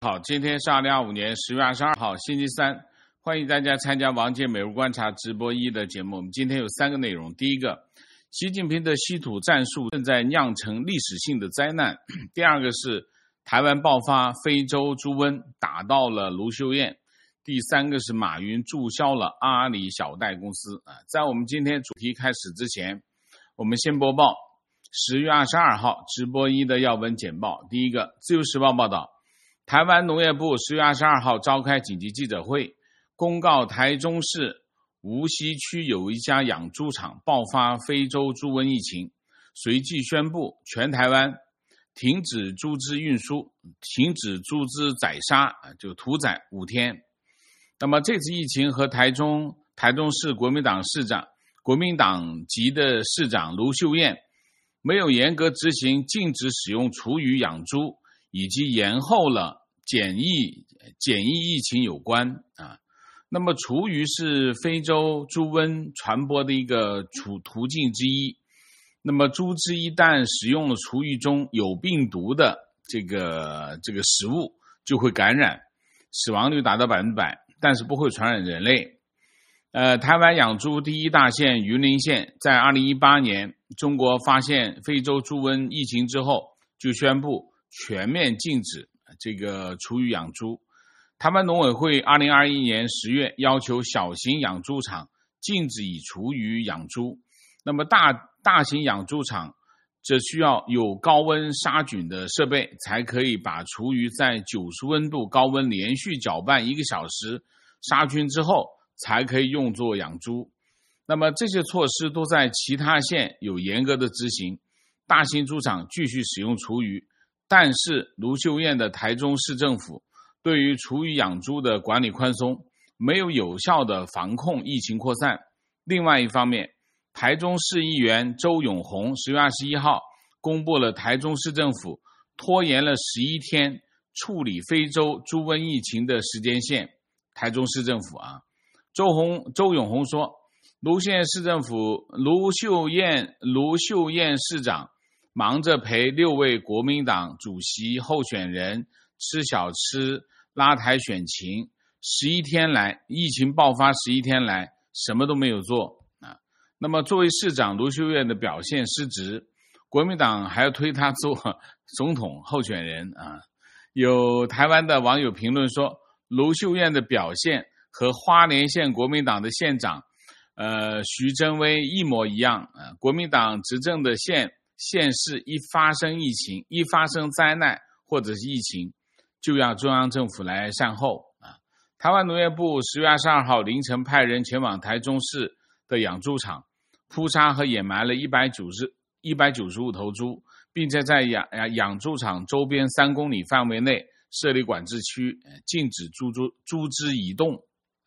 好，今天是2025年10月22号，星期三，欢迎大家参加王健美日观察直播1的节目。我们今天有3个内容：第一个，习近平的稀土战术正在酿成历史性的灾难；第二个是台湾爆发非洲猪瘟，打到了卢秀燕；第三个是马云注销了阿里小贷公司。在我们今天主题开始之前，我们先播报10月22号直播1的要闻简报。第一个，自由时报报道，台湾农业部10月22号召开紧急记者会，公告台中市无锡区有一家养猪场爆发非洲猪瘟疫情，随即宣布全台湾停止猪只运输，停止猪只宰杀，就屠宰5天。那么这次疫情和台中市国民党籍的市长卢秀燕没有严格执行禁止使用厨余养猪，以及延后了检疫疫情有关。那么厨余是非洲猪瘟传播的一个途径之一。那么猪只一旦使用了厨余中有病毒的这个食物，就会感染，死亡率达到100%，但是不会传染人类。台湾养猪第一大县云林县在2018年中国发现非洲猪瘟疫情之后，就宣布全面禁止这个厨余养猪。台湾农委会2021年10月要求小型养猪场禁止以厨余养猪。那么大型养猪场则需要有高温杀菌的设备，才可以把厨余在90温度高温连续搅拌1个小时，杀菌之后才可以用作养猪。那么这些措施都在其他县有严格的执行，大型猪场继续使用厨余，但是卢秀燕的台中市政府对于厨余养猪的管理宽松，没有有效的防控疫情扩散。另外一方面，台中市议员周永红10月21号公布了台中市政府拖延了11天处理非洲猪瘟疫情的时间线。台中市政府周永红说，卢秀燕市长忙着陪6位国民党主席候选人吃小吃拉抬选情，11天来，疫情爆发11天来什么都没有做。那么作为市长，卢秀燕的表现失职，国民党还要推他做总统候选人。有台湾的网友评论说，卢秀燕的表现和花莲县国民党的县长徐榛薇一模一样。国民党执政的县市一发生疫情，一发生灾难或者是疫情，就让中央政府来善后。台湾农业部10月22号凌晨派人前往台中市的养猪场，扑杀和掩埋了195头猪，并且在养猪场周边3公里范围内设立管制区，禁止猪只移动。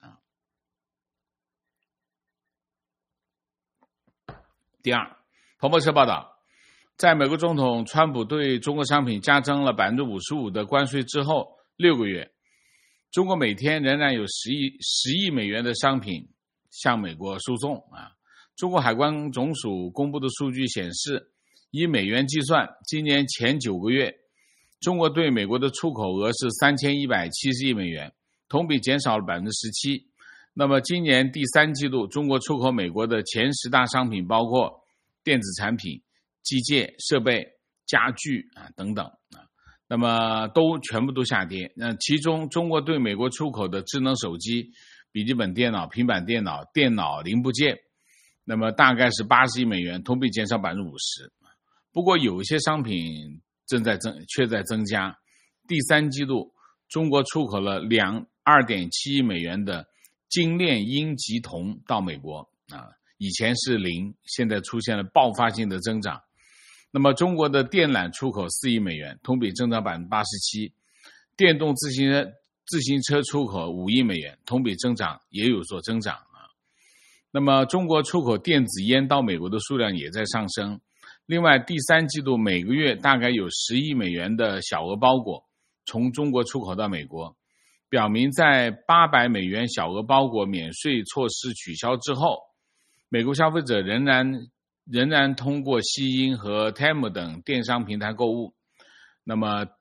第二，彭博社报道，在美国总统川普对中国商品加征了 55% 的关税之后6个月，中国每天仍然有10亿美元的商品向美国输送。中国海关总署公布的数据显示，以美元计算，今年前9个月，中国对美国的出口额是3170亿美元，同比减少了 17%。那么今年第3季度，中国出口美国的前10大商品包括电子产品、机械设备、家具等等。那么全部都下跌。其中中国对美国出口的智能手机、笔记本电脑、平板电脑、电脑零部件，那么大概是80亿美元，同比减少 50%。不过有一些商品却在增加。第3季度，中国出口了2.7亿美元的精炼阴极铜到美国，以前是0，现在出现了爆发性的增长。那么中国的电缆出口4亿美元，同比增长 87%， 电动自行车出口5亿美元，同比增长也有所增长。那么中国出口电子烟到美国的数量也在上升。另外第3季度每个月大概有10亿美元的小额包裹从中国出口到美国，表明在800美元小额包裹免税措施取消之后，美国消费者仍然通过西音和 Temu 等电商平台购物。那么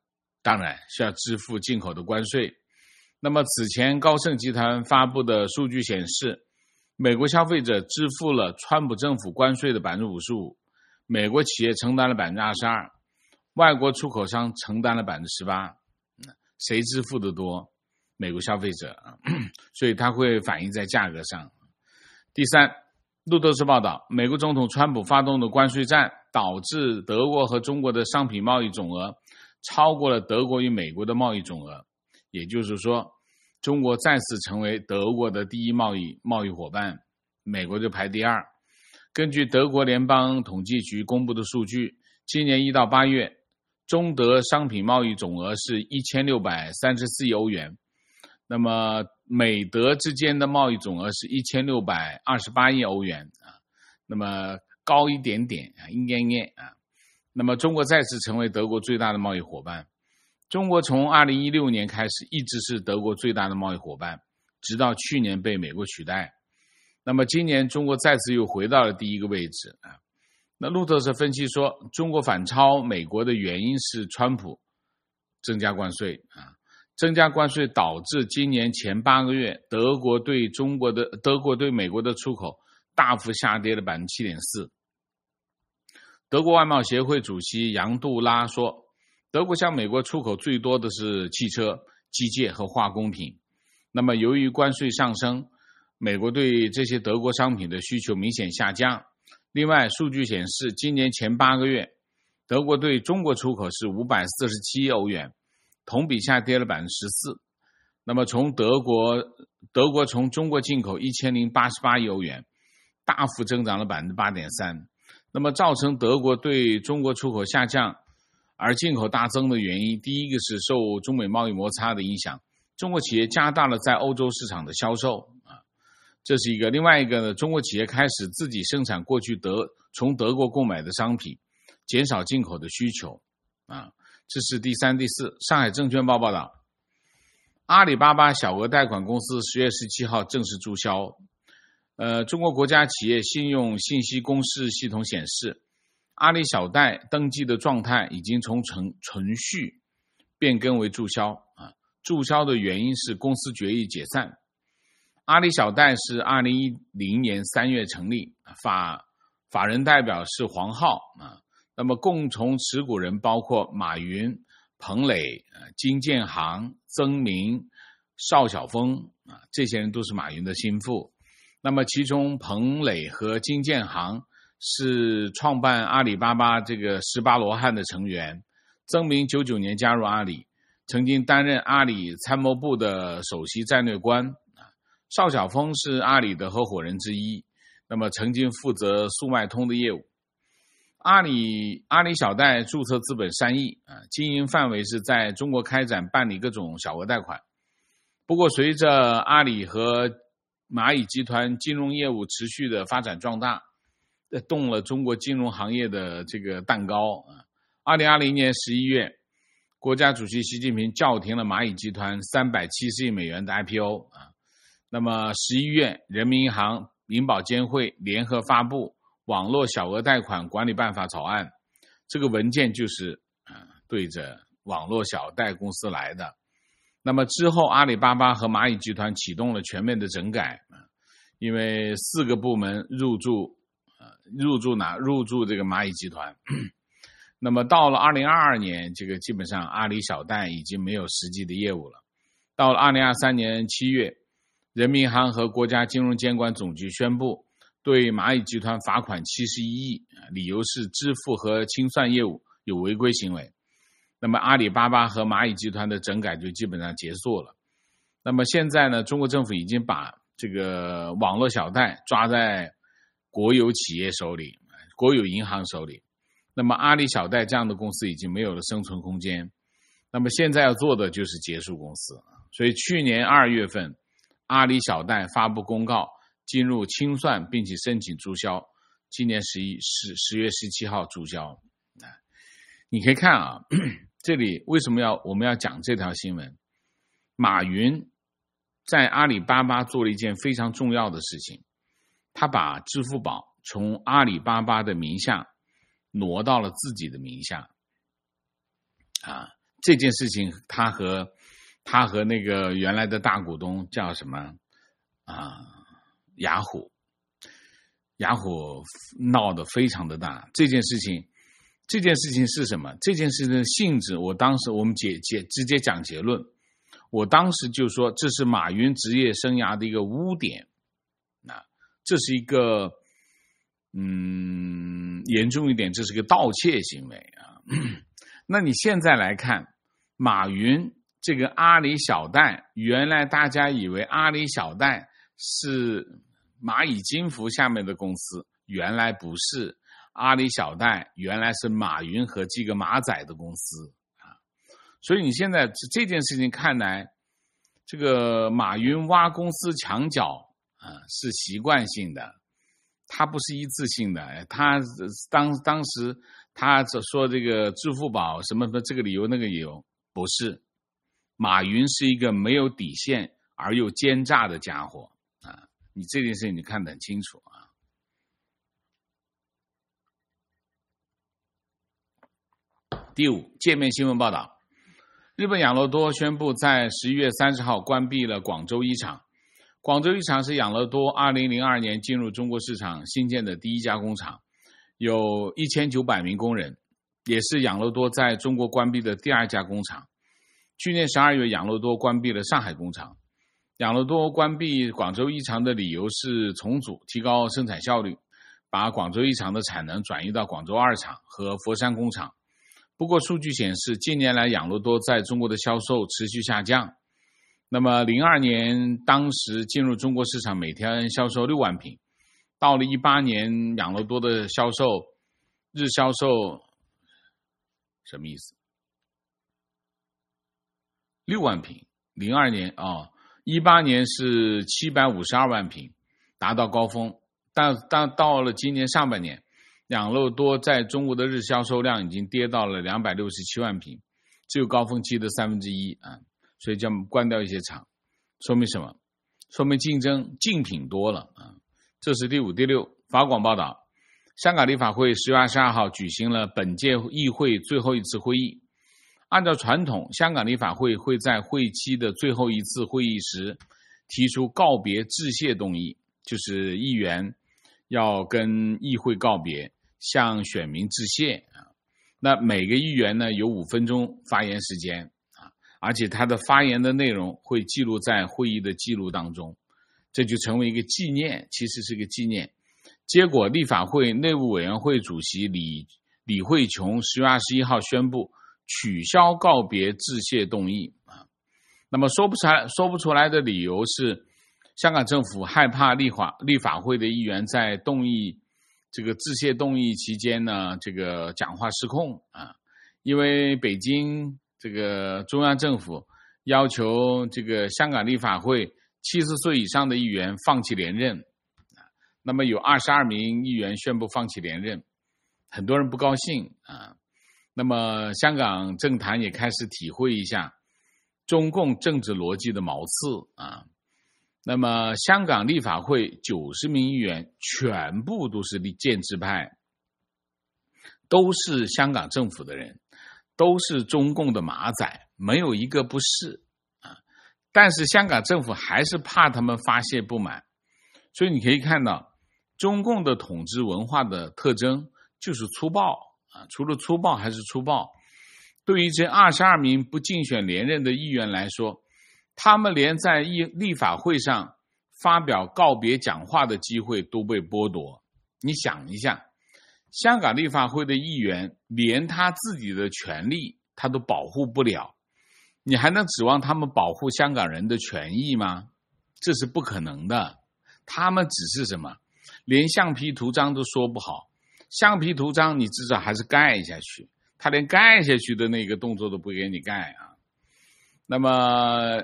当然需要支付进口的关税。那么此前高盛集团发布的数据显示，美国消费者支付了川普政府关税的 55%， 美国企业承担了 22%， 外国出口商承担了 18%。 谁支付的多？美国消费者，所以它会反映在价格上。第三，路透社报道，美国总统川普发动的关税战导致德国和中国的商品贸易总额超过了德国与美国的贸易总额，也就是说，中国再次成为德国的第一贸易伙伴，美国就排第二。根据德国联邦统计局公布的数据，今年1到8月，中德商品贸易总额是1634亿欧元，那么美德之间的贸易总额是1628亿欧元啊，那么高一点点啊，应该啊。那么中国再次成为德国最大的贸易伙伴。中国从2016年开始一直是德国最大的贸易伙伴，直到去年被美国取代。那么今年中国再次又回到了第一个位置啊。那路透社分析说，中国反超美国的原因是川普增加关税啊，增加关税导致今年前8个月德国对美国的出口大幅下跌了 7.4%。德国外贸协会主席杨杜拉说，德国向美国出口最多的是汽车、机械和化工品。那么由于关税上升，美国对这些德国商品的需求明显下降。另外，数据显示，今年前8个月，德国对中国出口是547亿欧元，同比下跌了 14%。那么从德国从中国进口1088亿欧元，大幅增长了 8.3%。那么造成德国对中国出口下降而进口大增的原因，第一个是受中美贸易摩擦的影响，中国企业加大了在欧洲市场的销售啊，这是一个。另外一个呢，中国企业开始自己生产过去从德国购买的商品，减少进口的需求啊，这是第三、第四。上海证券报报道，阿里巴巴小额贷款公司10月17号正式注销。中国国家企业信用信息公示系统显示，阿里小贷登记的状态已经从存续变更为注销啊。注销的原因是公司决议解散。阿里小贷是2010年3月成立，法人代表是黄浩啊。那么共同持股人包括马云、彭磊、金建行、曾明、邵晓峰啊，这些人都是马云的心腹。那么其中彭磊和金建行是创办阿里巴巴这个18罗汉的成员。曾明99年加入阿里，曾经担任阿里参谋部的首席战略官。邵晓峰是阿里的合伙人之一，那么曾经负责速卖通的业务。阿里小贷注册资本3亿，经营范围是在中国开展办理各种小额贷款。不过随着阿里和蚂蚁集团金融业务持续的发展壮大，动了中国金融行业的这个蛋糕。2020年11月，国家主席习近平叫停了蚂蚁集团370亿美元的 IPO。那么11月，人民银行、银保监会联合发布网络小额贷款管理办法草案，这个文件就是对着网络小贷公司来的。那么之后，阿里巴巴和蚂蚁集团启动了全面的整改，因为4个部门入驻这个蚂蚁集团。那么到了2022年，这个基本上阿里小贷已经没有实际的业务了。到了2023年7月，人民银行和国家金融监管总局宣布对蚂蚁集团罚款71亿，理由是支付和清算业务有违规行为。那么阿里巴巴和蚂蚁集团的整改就基本上结束了。那么现在呢，中国政府已经把这个网络小贷抓在国有企业手里，国有银行手里。那么阿里小贷这样的公司已经没有了生存空间。那么现在要做的就是结束公司。所以去年2月份，阿里小贷发布公告进入清算并且申请注销，今年10月17号注销。你可以看啊，这里为什么我们要讲这条新闻？马云在阿里巴巴做了一件非常重要的事情，他把支付宝从阿里巴巴的名下挪到了自己的名下。 这件事情他和那个原来的大股东叫什么雅虎闹得非常的大。这件事情是什么？这件事情的性质，我们直接讲结论。我当时就说这是马云职业生涯的一个污点，这是一个严重一点，这是个盗窃行为啊。那你现在来看，马云这个阿里小贷，原来大家以为阿里小贷是蚂蚁金服下面的公司，原来不是，阿里小贷原来是马云和几个马仔的公司啊。所以你现在这件事情看来，这个马云挖公司墙角是习惯性的，他不是一次性的。他当时他说这个支付宝什么这个理由那个理由，不是。马云是一个没有底线而又奸诈的家伙啊！你这件事情你看得很清楚啊。第五，界面新闻报道，日本养乐多宣布在11月30号关闭了广州一厂。广州一厂是养乐多2002年进入中国市场新建的第一家工厂，有1900名工人，也是养乐多在中国关闭的第二家工厂。去年12月，养乐多关闭了上海工厂。养乐多关闭广州一厂的理由是重组，提高生产效率，把广州一厂的产能转移到广州二厂和佛山工厂。不过数据显示，近年来养乐多在中国的销售持续下降。那么02年当时进入中国市场每天销售6万瓶，到了18年养乐多的日销售什么意思？6万瓶，02年18年是752万瓶，达到高峰。但到了今年上半年，养乐多在中国的日销售量已经跌到了267万瓶，只有高峰期的1/3啊，所以就关掉一些厂。说明什么？说明竞品多了啊。这是第五。第六，法广报道，香港立法会10月22号举行了本届议会最后一次会议。按照传统，香港立法会会在会期的最后一次会议时提出告别致谢动议，就是议员要跟议会告别，向选民致谢啊。那每个议员呢有5分钟发言时间啊，而且他的发言的内容会记录在会议的记录当中，这就成为一个纪念，其实是个纪念。结果，立法会内务委员会主席李慧琼10月21号宣布取消告别致谢动议啊。那么说不出来的理由是，香港政府害怕立法会的议员在这个致谢动议期间呢，这个讲话失控啊。因为北京这个中央政府要求这个香港立法会70岁以上的议员放弃连任，那么有22名议员宣布放弃连任，很多人不高兴啊。那么香港政坛也开始体会一下中共政治逻辑的毛刺啊。那么香港立法会90名议员全部都是建制派，都是香港政府的人，都是中共的马仔，没有一个不是啊。但是香港政府还是怕他们发泄不满，所以你可以看到中共的统治文化的特征就是粗暴啊，除了粗暴还是粗暴。对于这22名不竞选连任的议员来说，他们连在立法会上发表告别讲话的机会都被剥夺。你想一下，香港立法会的议员连他自己的权利他都保护不了，你还能指望他们保护香港人的权益吗？这是不可能的。他们只是什么？连橡皮图章都说不好。橡皮图章你至少还是盖下去，他连盖下去的那个动作都不给你盖啊。那么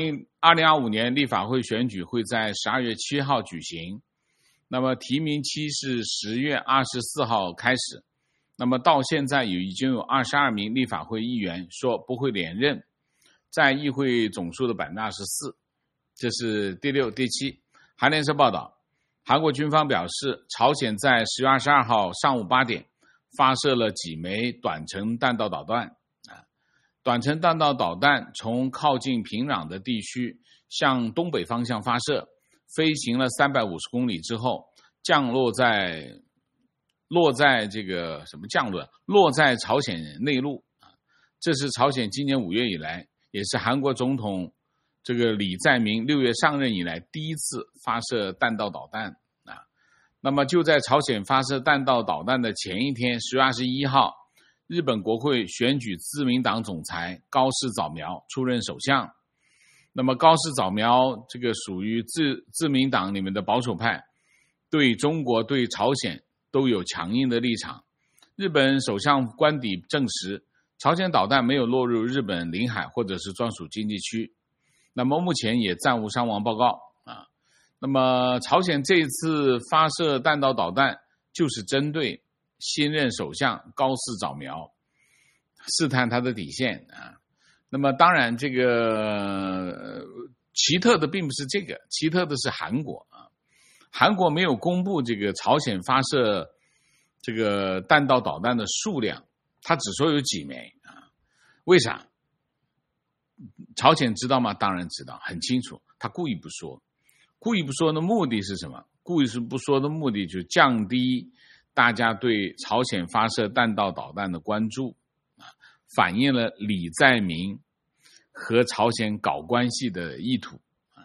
2025年立法会选举会在12月7号举行，那么提名期是10月24号开始。那么到现在已经有22名立法会议员说不会连任，在议会总数的24%。这是第六。第七，韩联社报道，韩国军方表示，朝鲜在10月22号上午8点发射了几枚短程弹道导弹啊。 短程弹道导弹从靠近平壤的地区向东北方向发射，飞行了350公里之后，落在朝鲜内陆。这是朝鲜今年5月以来，也是韩国总统这个李在明6月上任以来第一次发射弹道导弹啊。那么就在朝鲜发射弹道导弹的前一天，10月21号，日本国会选举自民党总裁高市早苗出任首相。那么高市早苗这个属于自民党里面的保守派，对中国对朝鲜都有强硬的立场。日本首相官邸证实，朝鲜导弹没有落入日本领海或者是专属经济区。那么目前也暂无伤亡报告啊。那么朝鲜这一次发射弹道导弹，就是针对新任首相高市早苗，试探他的底线啊。那么当然这个奇特的并不是这个，奇特的是韩国啊。韩国没有公布这个朝鲜发射这个弹道导弹的数量，他只说有几枚啊。为啥？朝鲜知道吗？当然知道，很清楚，他故意不说。故意不说的目的是什么？故意不说的目的就是降低大家对朝鲜发射弹道导弹的关注啊，反映了李在明和朝鲜搞关系的意图啊。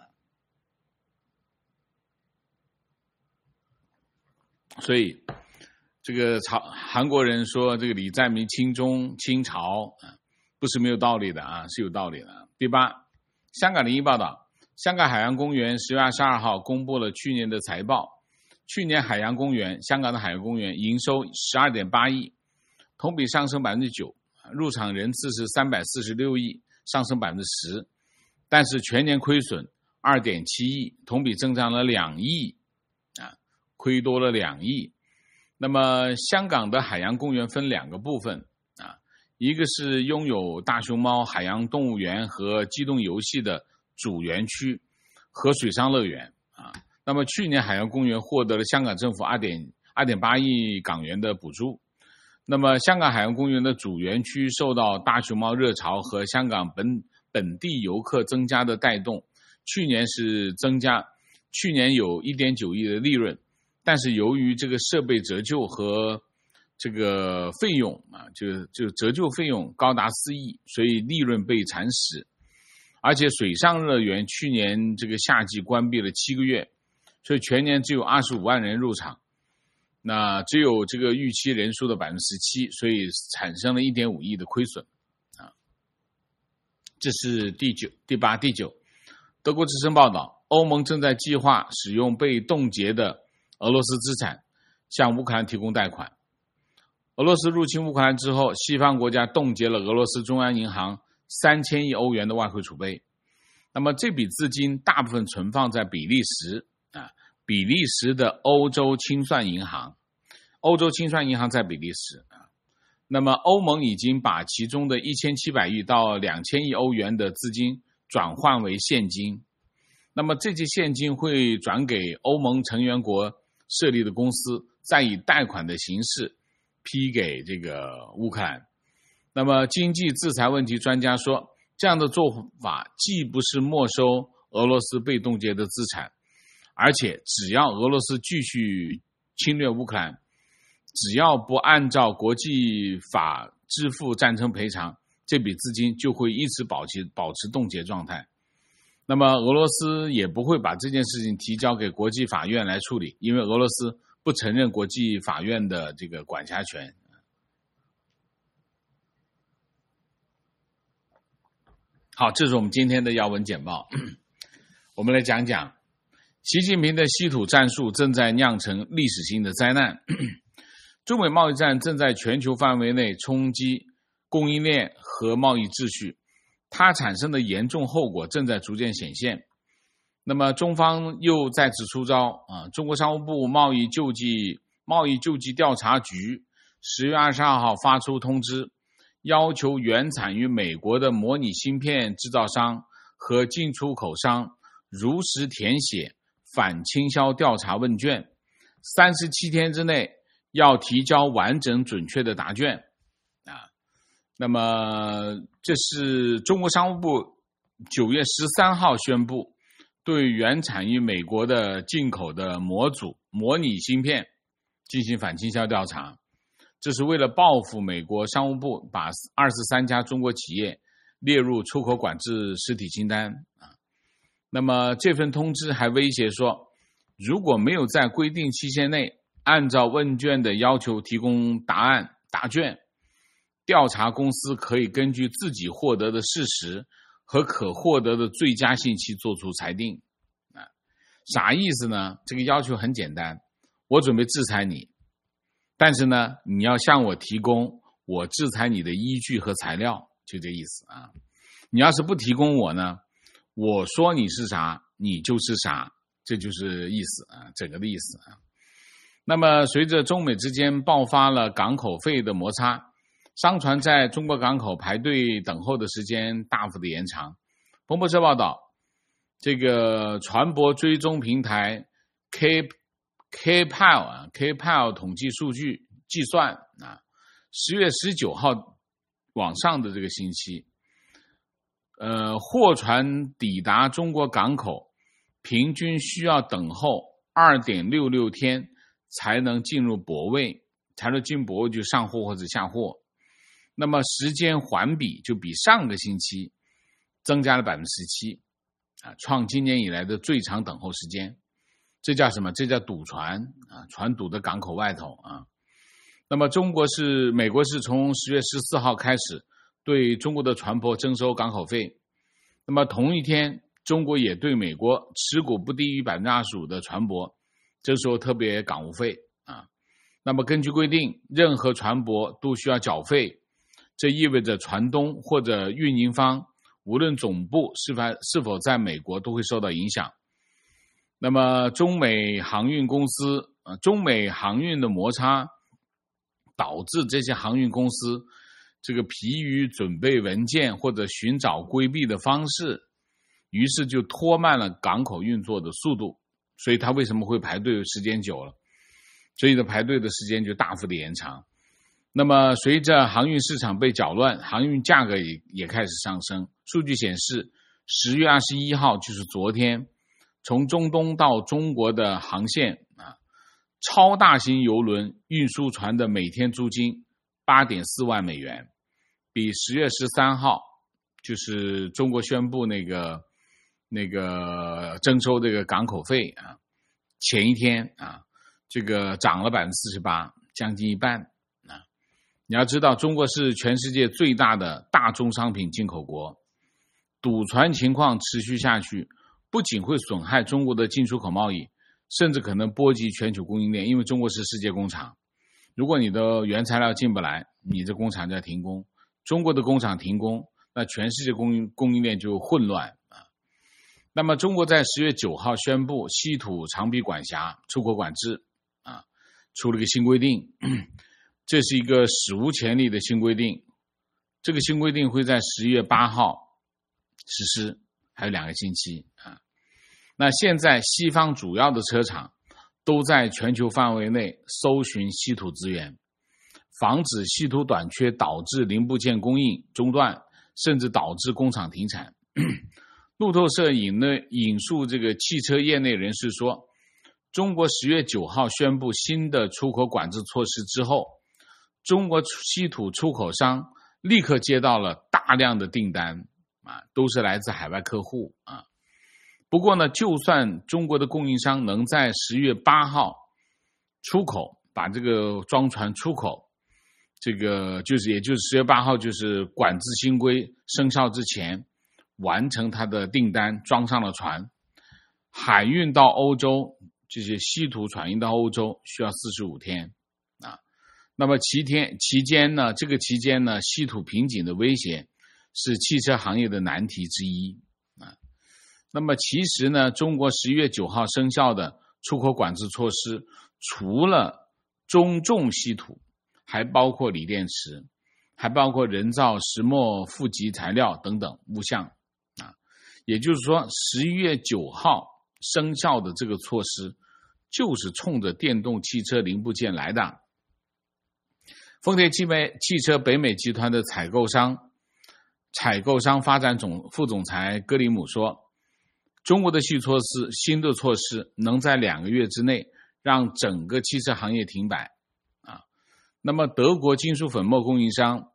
所以这个韩国人说这个李在明亲中亲朝啊，不是没有道理的啊，是有道理的。第8，香港01报道，香港海洋公园10月22号公布了去年的财报。去年香港的海洋公园营收 12.8 亿，同比上升 9%， 入场人次是346亿，上升 10%， 但是全年亏损 2.7 亿，同比增长了2亿啊，亏多了2亿。那么香港的海洋公园分2个部分啊，一个是拥有大熊猫海洋动物园和机动游戏的主园区和水上乐园啊。那么去年海洋公园获得了香港政府 2.8 亿港元的补助。那么香港海洋公园的主园区受到大熊猫热潮和香港本地游客增加的带动，去年有 1.9 亿的利润，但是由于这个设备折旧和这个费用啊，就折旧费用高达4亿，所以利润被蚕食。而且水上乐园去年这个夏季关闭了7个月，所以全年只有25万人入场，那只有这个预期人数的 17%， 所以产生了 1.5 亿的亏损啊。这是第8、第9。德国之声报道，欧盟正在计划使用被冻结的俄罗斯资产向乌克兰提供贷款。俄罗斯入侵乌克兰之后，西方国家冻结了俄罗斯中央银行3000亿欧元的外汇储备。那么这笔资金大部分存放在比利时啊，比利时的欧洲清算银行在比利时啊。那么欧盟已经把其中的1700亿到2000亿欧元的资金转换为现金。那么这些现金会转给欧盟成员国设立的公司，再以贷款的形式批给这个乌克兰。那么经济制裁问题专家说，这样的做法既不是没收俄罗斯被冻结的资产，而且只要俄罗斯继续侵略乌克兰，只要不按照国际法支付战争赔偿，这笔资金就会一直保持冻结状态。那么俄罗斯也不会把这件事情提交给国际法院来处理，因为俄罗斯不承认国际法院的这个管辖权。好，这是我们今天的要闻简报。我们来讲讲习近平的稀土战术正在酿成历史性的灾难。中美贸易战正在全球范围内冲击供应链和贸易秩序，它产生的严重后果正在逐渐显现。那么中方又再次出招啊！中国商务部贸易救济调查局10月22号发出通知，要求原产于美国的模拟芯片制造商和进出口商如实填写反倾销调查问卷，37天之内要提交完整准确的答卷啊。 那么这是中国商务部9月13号宣布对原产于美国的进口的模组模拟芯片进行反倾销调查，这是为了报复美国商务部把23家中国企业列入出口管制实体清单。那么这份通知还威胁说，如果没有在规定期限内按照问卷的要求提供答卷，调查公司可以根据自己获得的事实和可获得的最佳信息做出裁定。啥意思呢？这个要求很简单，我准备制裁你，但是呢，你要向我提供我制裁你的依据和材料，就这意思啊。你要是不提供我呢，我说你是啥，你就是啥，这就是意思啊，整个的意思啊。那么随着中美之间爆发了港口费的摩擦，商船在中国港口排队等候的时间大幅的延长。彭博社报道，这个船舶追踪平台 KPIL 统计数据计算啊，10月19号往上的这个星期，货船抵达中国港口平均需要等候 2.66 天才能进入泊位，才能进泊位就上货或者下货。那么时间环比就比上个星期增加了 17%， 创今年以来的最长等候时间。这叫什么？这叫堵船啊，船堵在港口外头啊。那么美国是从10月14号开始对中国的船舶征收港口费。那么同一天，中国也对美国持股不低于 25% 的船舶征收特别港务费啊。那么根据规定，任何船舶都需要缴费，这意味着船东或者运营方无论总部是否在美国都会受到影响。那么中美航运的摩擦导致这些航运公司这个疲于准备文件或者寻找规避的方式，于是就拖慢了港口运作的速度，所以它为什么会排队时间久了，所以的排队的时间就大幅的延长。那么随着航运市场被搅乱，航运价格也开始上升。数据显示10月21号就是昨天，从中东到中国的航线超大型邮轮运输船的每天租金 8.4 万美元，比10月13号就是中国宣布那个征收这个港口费前一天这个涨了 48%， 将近一半。你要知道，中国是全世界最大的大宗商品进口国，堵船情况持续下去，不仅会损害中国的进出口贸易，甚至可能波及全球供应链，因为中国是世界工厂，如果你的原材料进不来，你这工厂就要停工，中国的工厂停工，那全世界供应链就混乱那么中国在10月9号宣布稀土长臂管辖出口管制出了个新规定，这是一个史无前例的新规定，这个新规定会在10月8号实施，还有2个星期那现在西方主要的车厂都在全球范围内搜寻稀土资源，防止稀土短缺导致零部件供应中断，甚至导致工厂停产。路透社引述这个汽车业内人士说，中国10月9号宣布新的出口管制措施之后，中国稀土出口商立刻接到了大量的订单都是来自海外客户不过呢，就算中国的供应商能在10月8号出口，把这个装船出口，这个也就是10月8号就是管制新规生效之前完成它的订单，装上了船，海运到欧洲，这些稀土船运到欧洲需要45天那么期间呢，稀土瓶颈的威胁是汽车行业的难题之一那么其实呢，中国11月9号生效的出口管制措施，除了中重稀土，还包括锂电池，还包括人造石墨负极材料等等物项也就是说11月9号生效的这个措施就是冲着电动汽车零部件来的。 丰田汽车北美集团的采购商发展副总裁戈里姆说，中国的新的措施能在2个月之内让整个汽车行业停摆啊。那么德国金属粉末供应商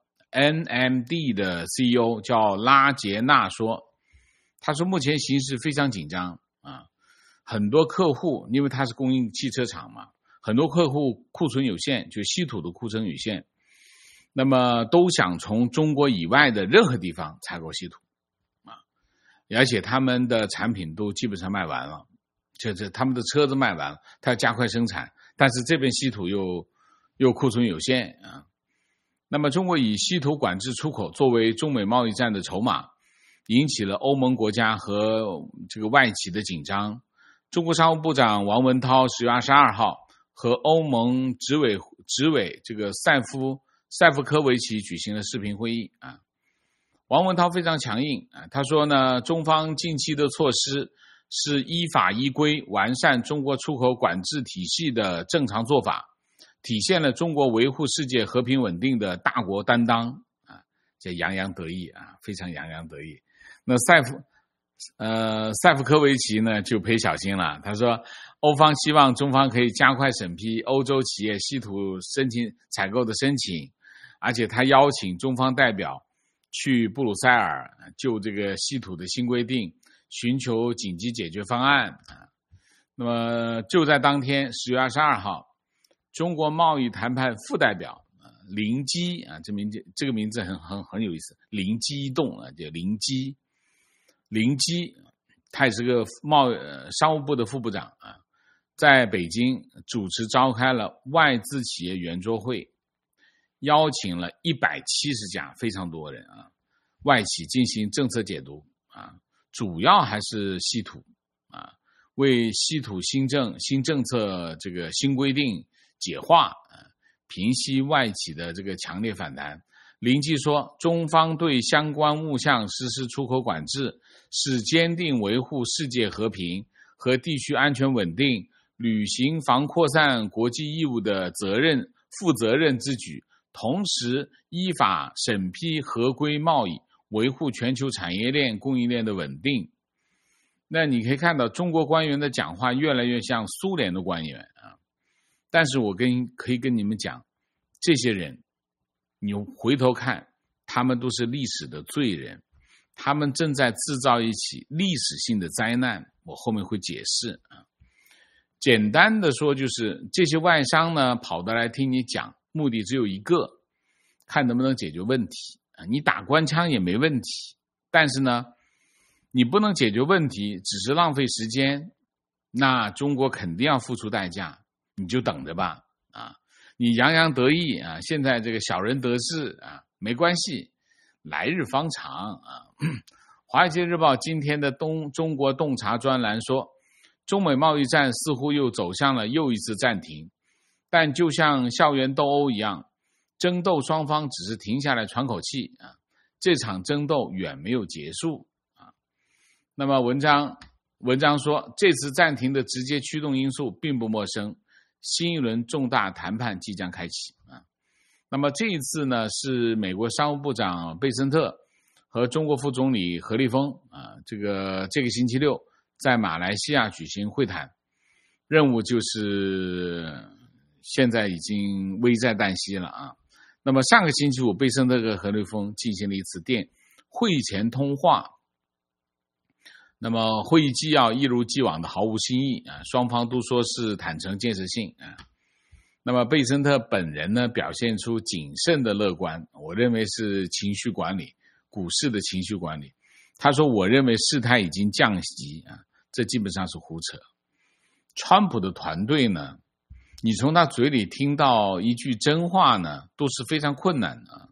NMD 的 CEO 叫拉杰纳说，他说目前形势非常紧张啊，很多客户因为他是供应汽车厂嘛，很多客户库存有限，就稀土的库存有限，那么都想从中国以外的任何地方采购稀土啊，而且他们的产品都基本上卖完了，就是他们的车子卖完了，他要加快生产，但是这边稀土又库存有限啊。那么中国以稀土管制出口作为中美贸易战的筹码，引起了欧盟国家和这个外企的紧张。中国商务部长王文涛10月22号和欧盟执委这个塞夫科维奇举行了视频会议啊。王文涛非常强硬啊，他说呢，中方近期的措施是依法依规完善中国出口管制体系的正常做法，体现了中国维护世界和平稳定的大国担当啊，这洋洋得意啊，非常洋洋得意。那塞夫科维奇呢就赔小心了，他说欧方希望中方可以加快审批欧洲企业稀土采购的申请，而且他邀请中方代表去布鲁塞尔就这个稀土的新规定寻求紧急解决方案。那么就在当天10月22号，中国贸易谈判副代表林基啊，这个名字很有意思，灵机一动啊，叫林基，他也是个商务部的副部长啊，在北京主持召开了外资企业圆桌会，邀请了170家非常多人啊外企进行政策解读啊，主要还是稀土啊，为稀土新政策这个新规定解话啊，平息外企的这个强烈反弹。林基说，中方对相关物项实施出口管制，是坚定维护世界和平和地区安全稳定，履行防扩散国际义务的负责任之举，同时依法审批合规贸易，维护全球产业链供应链的稳定。那你可以看到中国官员的讲话越来越像苏联的官员啊，但是我可以跟你们讲，这些人你回头看，他们都是历史的罪人，他们正在制造一起历史性的灾难，我后面会解释啊。简单的说，就是这些外商呢跑得来听你讲，目的只有一个，看能不能解决问题啊。你打官腔也没问题，但是呢你不能解决问题，只是浪费时间，那中国肯定要付出代价，你就等着吧啊。你洋洋得意啊，现在这个小人得志啊，没关系，来日方长啊。华尔街日报今天的中国洞察专栏说，中美贸易战似乎又走向了又一次暂停，但就像校园斗殴一样，争斗双方只是停下来喘口气啊，这场争斗远没有结束啊。那么文章说，这次暂停的直接驱动因素并不陌生，新一轮重大谈判即将开启啊。那么这一次呢，是美国商务部长贝森特和中国副总理何立峰啊，这个星期六在马来西亚举行会谈，任务就是现在已经危在旦夕了啊。那么上个星期五，贝森特和何立峰进行了一次会前通话，那么会议纪要一如既往的毫无新意啊，双方都说是坦诚建设性啊。那么贝森特本人呢，表现出谨慎的乐观，我认为是情绪管理，股市的情绪管理。他说，我认为事态已经降级啊，这基本上是胡扯。川普的团队呢，你从他嘴里听到一句真话呢，都是非常困难的。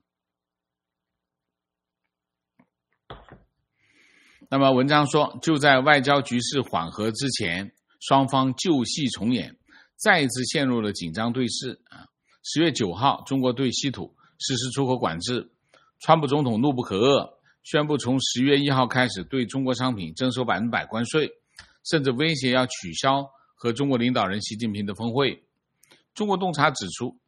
那么文章说，就在外交局势缓和之前，双方旧戏重演，再一次陷入了紧张对峙啊。10月9号，中国对稀土实施出口管制，川普总统怒不可遏，宣布从10月1号开始对中国商品征收100%关税，甚至威胁要取消和中国领导人习近平的峰会。中国洞察指出，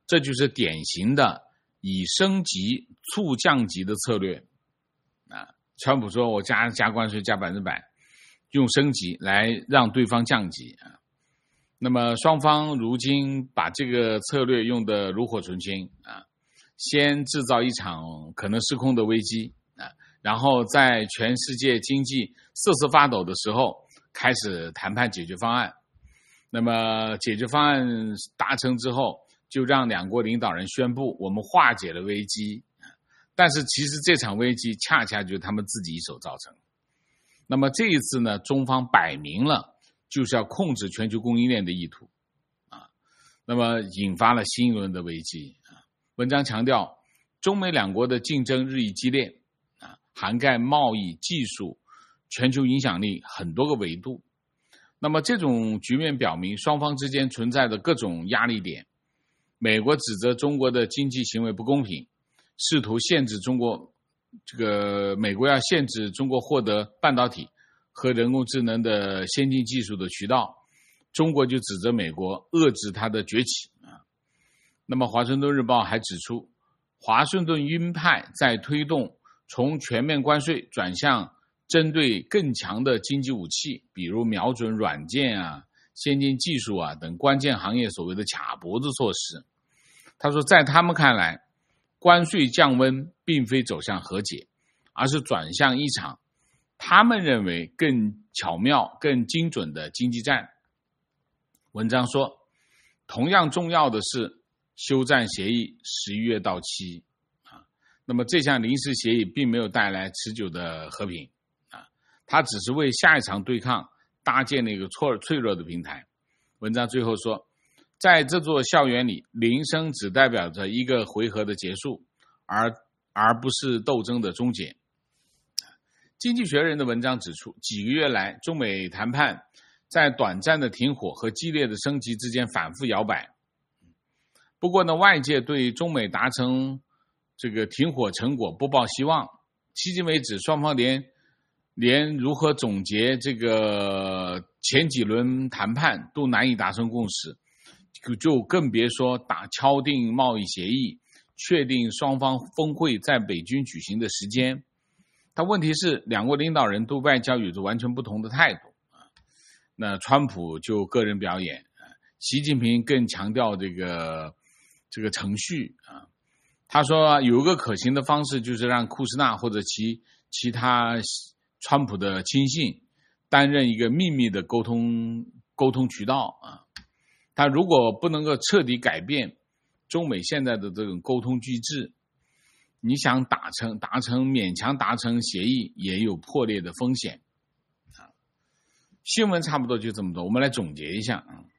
这就是典型的以升级促降级的策略啊。川普说我加关税加100%，用升级来让对方降级啊。那么双方如今把这个策略用得炉火纯青啊，先制造一场可能失控的危机啊，然后在全世界经济瑟瑟发抖的时候开始谈判解决方案。那么解决方案达成之后，就让两国领导人宣布我们化解了危机，但是其实这场危机恰恰就是他们自己一手造成。那么这一次呢，中方摆明了就是要控制全球供应链的意图啊，那么引发了新一轮的危机啊。文章强调，中美两国的竞争日益激烈啊，涵盖贸易、技术、全球影响力很多个维度。那么这种局面表明双方之间存在的各种压力点。美国指责中国的经济行为不公平，试图限制中国，美国要限制中国获得半导体和人工智能的先进技术的渠道，中国就指责美国遏制它的崛起啊。那么华盛顿日报还指出，华盛顿鹰派在推动从全面关税转向针对更强的经济武器，比如瞄准软件啊、先进技术啊等关键行业所谓的卡脖子措施。他说，在他们看来，关税降温并非走向和解，而是转向一场他们认为更巧妙、更精准的经济战。文章说，同样重要的是休战协议11月到期啊，那么这项临时协议并没有带来持久的和平啊，它只是为下一场对抗搭建了一个脆弱的平台。文章最后说，在这座校园里，铃声只代表着一个回合的结束，而不是斗争的终结。经济学人的文章指出，几个月来，中美谈判在短暂的停火和激烈的升级之间反复摇摆。不过呢，外界对中美达成这个停火成果不抱希望。迄今为止，双方连如何总结这个前几轮谈判都难以达成共识，就更别说敲定贸易协议，确定双方峰会在北京举行的时间。但问题是，两国领导人对外交有着完全不同的态度。那川普就个人表演，习近平更强调这个程序啊。他说有一个可行的方式，就是让库什纳或者其他川普的亲信担任一个秘密的沟通渠道啊。他如果不能够彻底改变中美现在的这种沟通机制，你想勉强达成协议，也有破裂的风险啊。新闻差不多就这么多，我们来总结一下啊。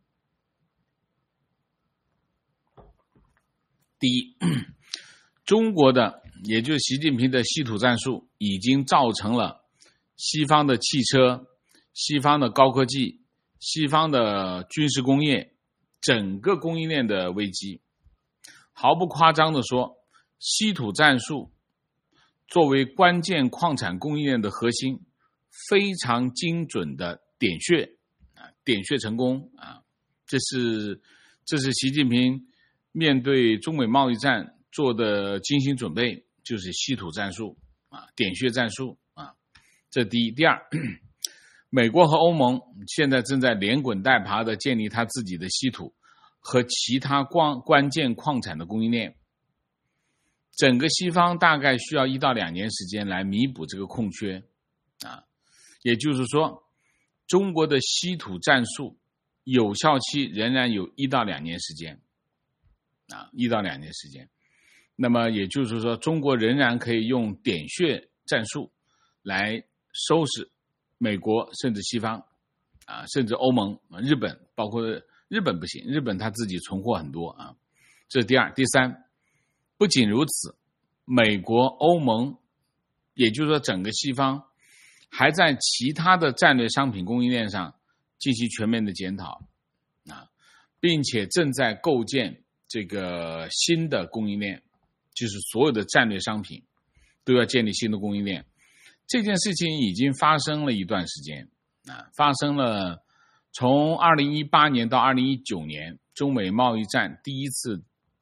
第一，中国的也就是习近平的稀土战术已经造成了西方的汽车、西方的高科技、西方的军事工业整个供应链的危机。毫不夸张地说，稀土战术作为关键矿产供应链的核心，非常精准的点穴成功啊！这是习近平面对中美贸易战做的精心准备，就是稀土战术啊，点穴战术啊，这第一。第二，美国和欧盟现在正在连滚带爬的建立它自己的稀土和其他关键矿产的供应链。整个西方大概需要1到2年时间来弥补这个空缺啊，也就是说，中国的稀土战术有效期仍然有1到2年时间啊，1到2年时间。那么也就是说，中国仍然可以用点穴战术来收拾美国，甚至西方啊，甚至欧盟、日本，包括日本不行，日本他自己存货很多啊。这是第二。第三，不仅如此，美国、欧盟，也就是说整个西方，还在其他的战略商品供应链上进行全面的检讨啊，并且正在构建这个新的供应链，就是所有的战略商品都要建立新的供应链。这件事情已经发生了一段时间啊，发生了从2018年到2019年，中美贸易战第一次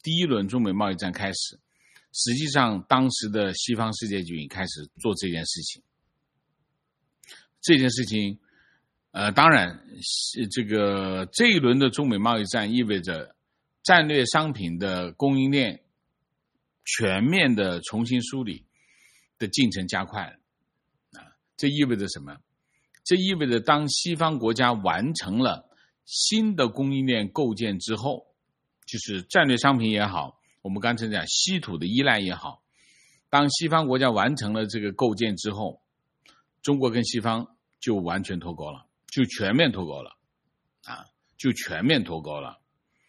第一轮中美贸易战开始，实际上当时的西方世界就已经开始做这件事情。这件事情当然这一轮的中美贸易战意味着战略商品的供应链全面的重新梳理的进程加快了。这意味着什么？这意味着当西方国家完成了新的供应链构建之后，就是战略商品也好，我们刚才讲稀土的依赖也好，当西方国家完成了这个构建之后，中国跟西方就完全脱钩了，就全面脱钩了就全面脱钩了。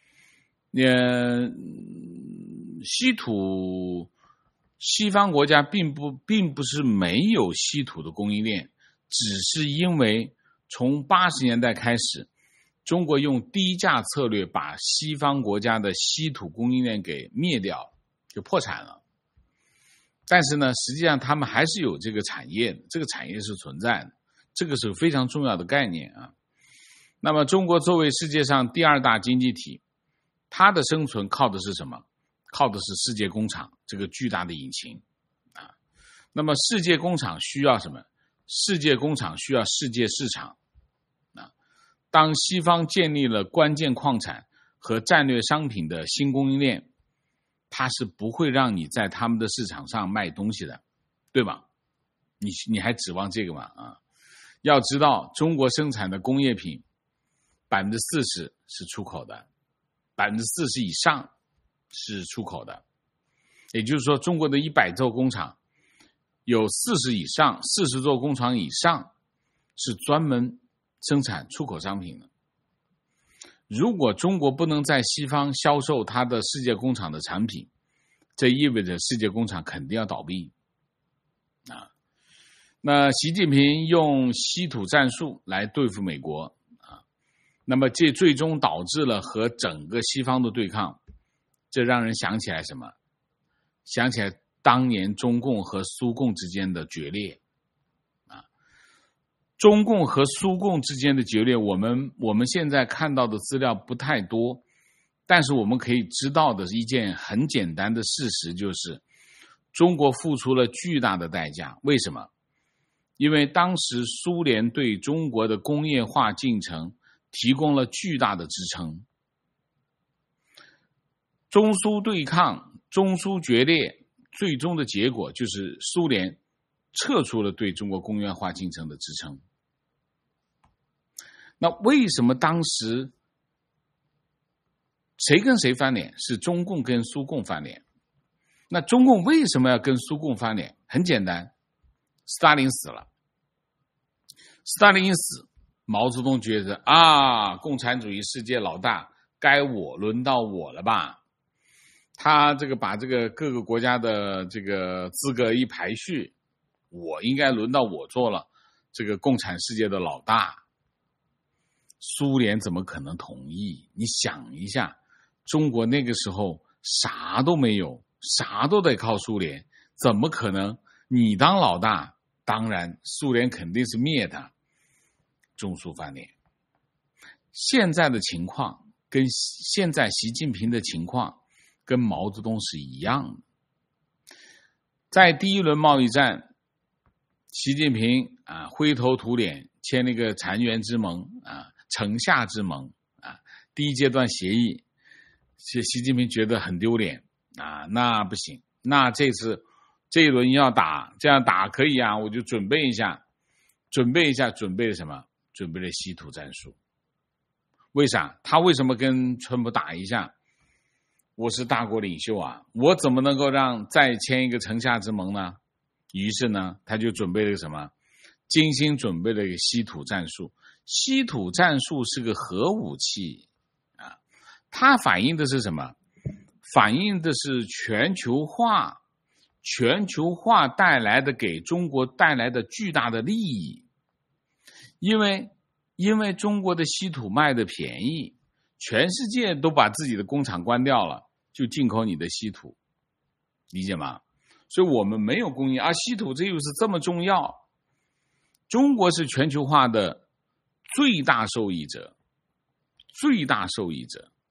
稀土西方国家并不是没有稀土的供应链，只是因为从80年代开始，中国用低价策略把西方国家的稀土供应链给灭掉，就破产了。但是呢，实际上他们还是有这个产业的，这个产业是存在的，这个是非常重要的概念啊。那么中国作为世界上第2大经济体，它的生存靠的是什么？靠的是世界工厂这个巨大的引擎那么世界工厂需要什么？世界工厂需要世界市场当西方建立了关键矿产和战略商品的新供应链，它是不会让你在他们的市场上卖东西的，对吧？你还指望这个吗？要知道中国生产的工业品40%是出口的，40%以上是出口的，也就是说中国的100座工厂有40座工厂以上是专门生产出口商品的。如果中国不能在西方销售它的世界工厂的产品，这意味着世界工厂肯定要倒闭那习近平用稀土战术来对付美国那么这最终导致了和整个西方的对抗。这让人想起来什么？想起来当年中共和苏共之间的决裂中共和苏共之间的决裂，我们现在看到的资料不太多，但是我们可以知道的一件很简单的事实，就是中国付出了巨大的代价。为什么？因为当时苏联对中国的工业化进程提供了巨大的支撑。中苏对抗，中苏决裂，最终的结果就是苏联撤出了对中国工业化进程的支撑。那为什么当时谁跟谁翻脸？是中共跟苏共翻脸。那中共为什么要跟苏共翻脸？很简单，斯大林死了。斯大林一死，毛泽东觉得共产主义世界老大，该轮到我了吧。他把各个国家的这个资格一排序，我应该轮到我做了这个共产世界的老大。苏联怎么可能同意？你想一下，中国那个时候啥都没有，啥都得靠苏联，怎么可能你当老大？当然苏联肯定是灭他，中苏翻脸。现在的情况跟现在习近平的情况跟毛泽东是一样的。在第一轮贸易战，习近平灰头土脸签了一个澶渊之盟城下之盟第一阶段协议，习近平觉得很丢脸那不行，那这次这一轮要打，这样打可以我就准备一下，准备了什么？准备了稀土战术。为啥？他为什么跟川普打一下？我是大国领袖我怎么能够让再签一个城下之盟呢？于是呢，他就准备了什么？精心准备了一个稀土战术。稀土战术是个核武器它反映的是什么？反映的是全球化带来的给中国带来的巨大的利益。因为中国的稀土卖的便宜，全世界都把自己的工厂关掉了，就进口你的稀土，理解吗？所以我们没有供应稀土这又是这么重要。中国是全球化的最大受益者。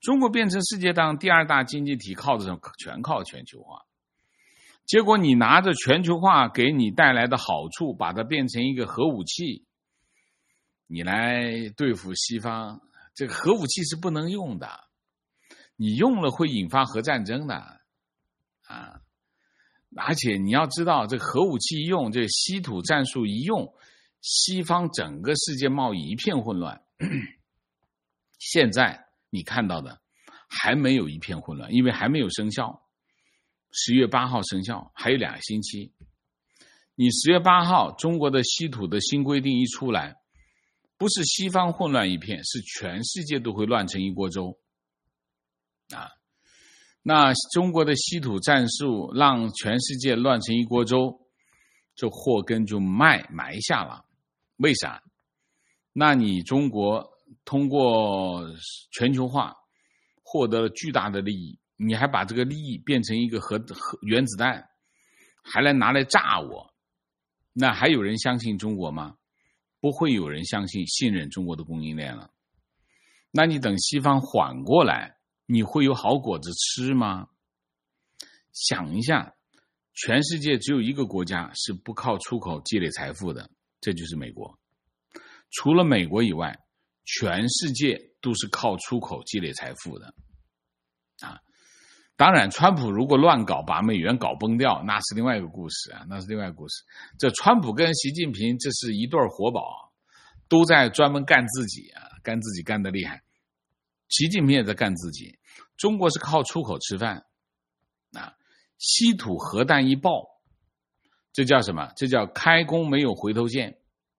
中国变成世界上第2大经济体，靠的什么？全靠全球化。结果你拿着全球化给你带来的好处，把它变成一个核武器，你来对付西方，这个核武器是不能用的，你用了会引发核战争的啊！而且你要知道，这个核武器一用，这个稀土战术一用，西方整个世界贸易一片混乱。现在你看到的还没有一片混乱，因为还没有生效。10月8号生效，还有2个星期。你10月8号中国的稀土的新规定一出来，不是西方混乱一片，是全世界都会乱成一锅粥啊！那中国的稀土战术让全世界乱成一锅粥，这祸根就埋下了。为啥？那你中国通过全球化获得了巨大的利益，你还把这个利益变成一个核原子弹，还来拿来炸我，那还有人相信中国吗？不会有人信任中国的供应链了。那你等西方缓过来，你会有好果子吃吗？想一下，全世界只有一个国家是不靠出口积累财富的，这就是美国。除了美国以外，全世界都是靠出口积累财富的啊！当然，川普如果乱搞，把美元搞崩掉，那是另外一个故事啊，那是另外一个故事。这川普跟习近平这是一对活宝，都在专门干自己啊，干自己干得厉害。习近平也在干自己。中国是靠出口吃饭啊，稀土核弹一爆，这叫什么？这叫开弓没有回头箭。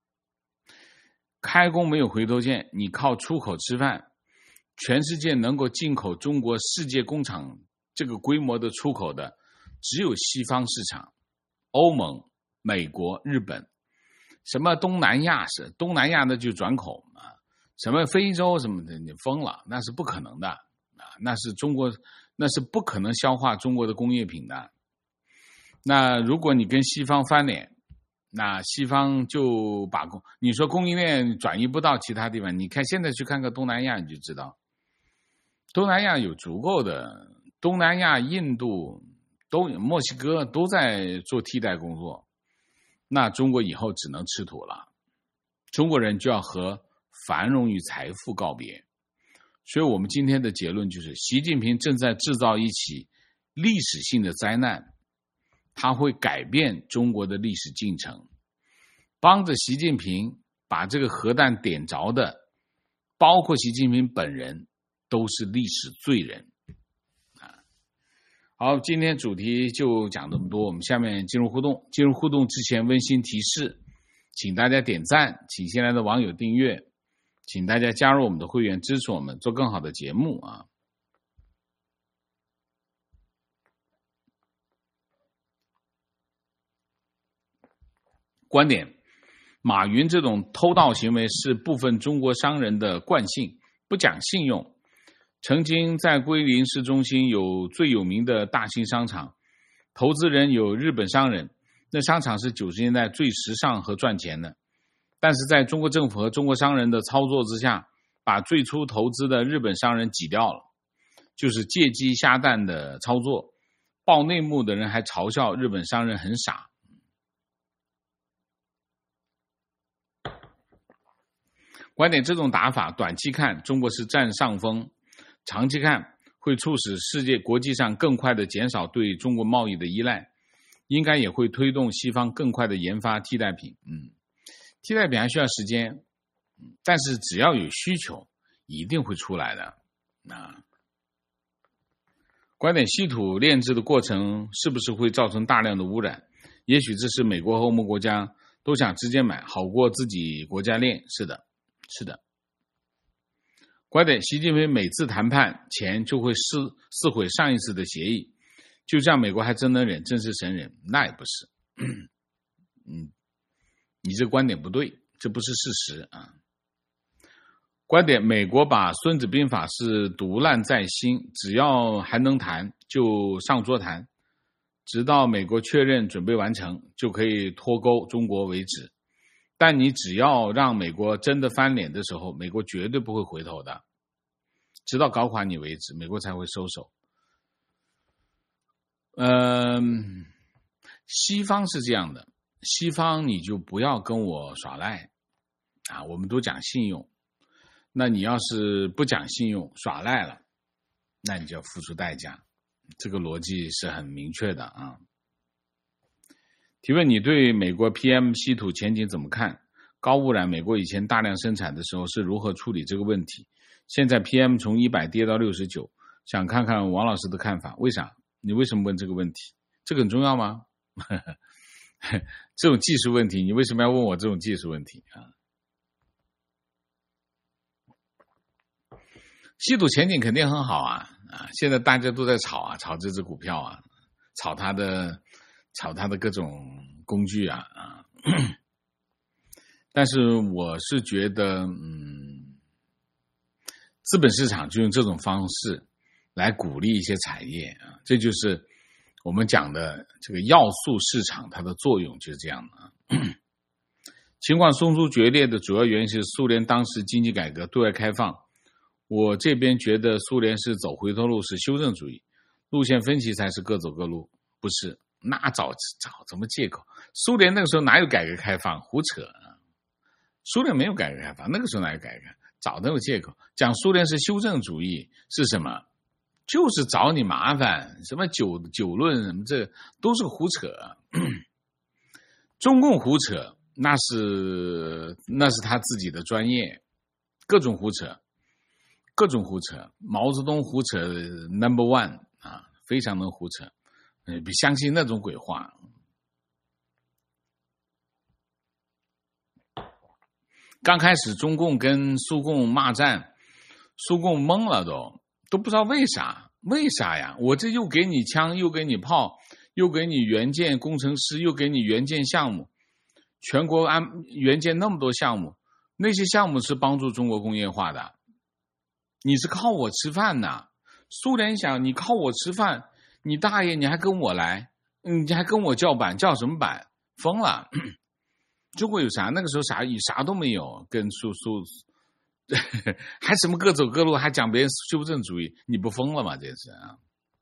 开弓没有回头箭，你靠出口吃饭，全世界能够进口中国世界工厂这个规模的出口的，只有西方市场，欧盟、美国、日本，什么东南亚那就转口啊，什么非洲什么的，你疯了，那是不可能的啊，那是不可能消化中国的工业品的。那如果你跟西方翻脸，那西方就把你说供应链转移不到其他地方，你看现在去看看东南亚你就知道，东南亚有足够的，东南亚、印度、墨西哥都在做替代工作，那中国以后只能吃土了，中国人就要和繁荣与财富告别。所以我们今天的结论就是，习近平正在制造一起历史性的灾难，他会改变中国的历史进程。帮着习近平把这个核弹点着的，包括习近平本人，都是历史罪人啊！好，今天主题就讲这么多，我们下面进入互动。进入互动之前，温馨提示，请大家点赞，请新来的网友订阅，请大家加入我们的会员，支持我们做更好的节目啊！观点：马云这种偷盗行为是部分中国商人的惯性，不讲信用。曾经在桂林市中心有最有名的大型商场，投资人有日本商人，那商场是90年代最时尚和赚钱的。但是在中国政府和中国商人的操作之下，把最初投资的日本商人挤掉了，就是借鸡下蛋的操作。报内幕的人还嘲笑日本商人很傻。观点：这种打法短期看中国是占上风，长期看会促使世界国际上更快的减少对中国贸易的依赖，应该也会推动西方更快的研发替代品。替代品还需要时间，但是只要有需求一定会出来的。观点：稀土炼制的过程是不是会造成大量的污染？也许这是美国和欧盟国家都想直接买，好过自己国家炼。是的。观点：习近平每次谈判前就会撕毁上一次的协议，就这样美国还真能忍，真是神人？那也不是。你这个观点不对，这不是事实啊。观点：美国把孙子兵法是毒烂在心，只要还能谈就上桌谈，直到美国确认准备完成就可以脱钩中国为止。但你只要让美国真的翻脸的时候，美国绝对不会回头的。 直到搞垮你为止，美国才会收手。西方是这样的，西方你就不要跟我耍赖啊，我们都讲信用，那你要是不讲信用耍赖了，那你就要付出代价，这个逻辑是很明确的啊。提问：你对美国 PM 稀土前景怎么看？高污染，美国以前大量生产的时候是如何处理这个问题？现在 PM 从100跌到69，想看看王老师的看法。为啥？你为什么问这个问题？这个很重要吗？这种技术问题，你为什么要问我这种技术问题啊？稀土前景肯定很好啊！现在大家都在炒啊，炒这只股票啊，炒它的各种工具啊。但是我是觉得，资本市场就用这种方式来鼓励一些产业啊，这就是我们讲的这个要素市场它的作用就是这样的。情况松出决裂的主要原因是苏联当时经济改革对外开放，我这边觉得苏联是走回头路，是修正主义，路线分歧才是各走各路，不是那找什么借口？苏联那个时候哪有改革开放？胡扯啊！苏联没有改革开放，那个时候哪有改革？找那个借口，讲苏联是修正主义是什么？就是找你麻烦，什么九论什么，这都是胡扯。中共胡扯，那是他自己的专业，各种胡扯。毛泽东胡扯 No.1 啊，非常能胡扯，别相信那种鬼话。刚开始中共跟苏共骂战，苏共懵了都不知道为啥呀？我这又给你枪，又给你炮，又给你援建工程师，又给你援建项目，全国援建那么多项目，那些项目是帮助中国工业化的，你是靠我吃饭的。苏联想你靠我吃饭，你大爷你还跟我来，你还跟我叫板，叫什么板？疯了！中国有啥？那个时候啥都没有，跟苏还什么各走各路，还讲别人修正主义，你不疯了吗？这是啊。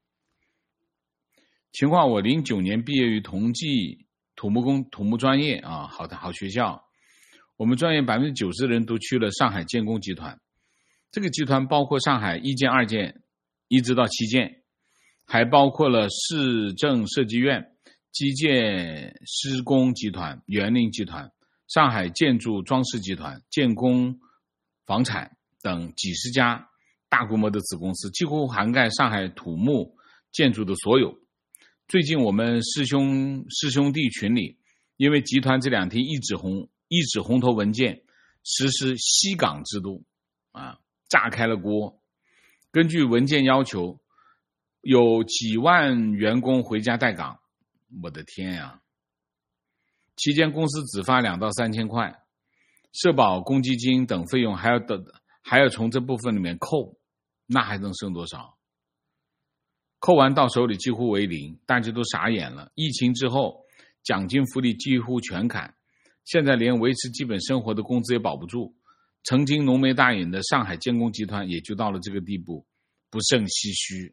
情况我09年毕业于同济土木专业啊，好学校。我们专业90%的人都去了上海建工集团，这个集团包括上海1建2建一直到7建，还包括了市政设计院、基建施工集团、园林集团、上海建筑装饰集团、建工房产等几十家大规模的子公司，几乎涵盖上海土木建筑的所有。最近我们师兄弟群里，因为集团这2天一纸红头文件实施西岗制度啊，炸开了锅。根据文件要求，有几万员工回家待岗，我的天呀！期间公司只发2到3千块，社保、公积金等费用还要从这部分里面扣，那还能剩多少？扣完到手里几乎为零，大家都傻眼了。疫情之后，奖金福利几乎全砍，现在连维持基本生活的工资也保不住。曾经浓眉大眼的上海建工集团也就到了这个地步，不胜唏嘘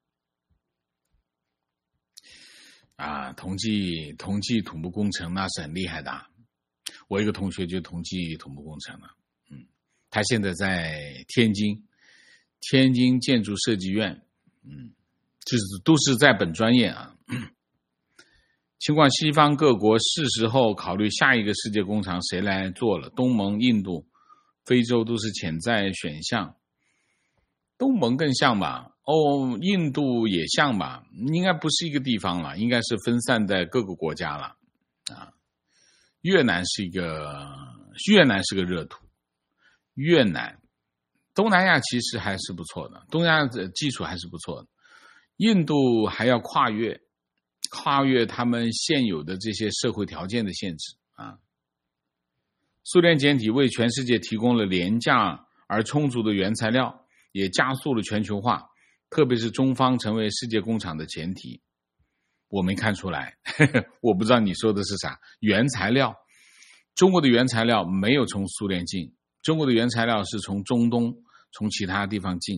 啊！同济土木工程那是很厉害的，我一个同学就同济土木工程了，他现在在天津建筑设计院，就是都是在本专业啊。情况西方各国是时候考虑下一个世界工厂谁来做了，东盟、印度、非洲都是潜在选项。东盟更像吧，印度也像吧，应该不是一个地方了，应该是分散在各个国家了啊。越南是个热土，东南亚其实还是不错的，东南亚的基础还是不错的。印度还要跨越他们现有的这些社会条件的限制啊。苏联简体为全世界提供了廉价而充足的原材料，也加速了全球化，特别是中方成为世界工厂的前提。我没看出来，我不知道你说的是啥。原材料，中国的原材料没有从苏联进，中国的原材料是从中东、从其他地方进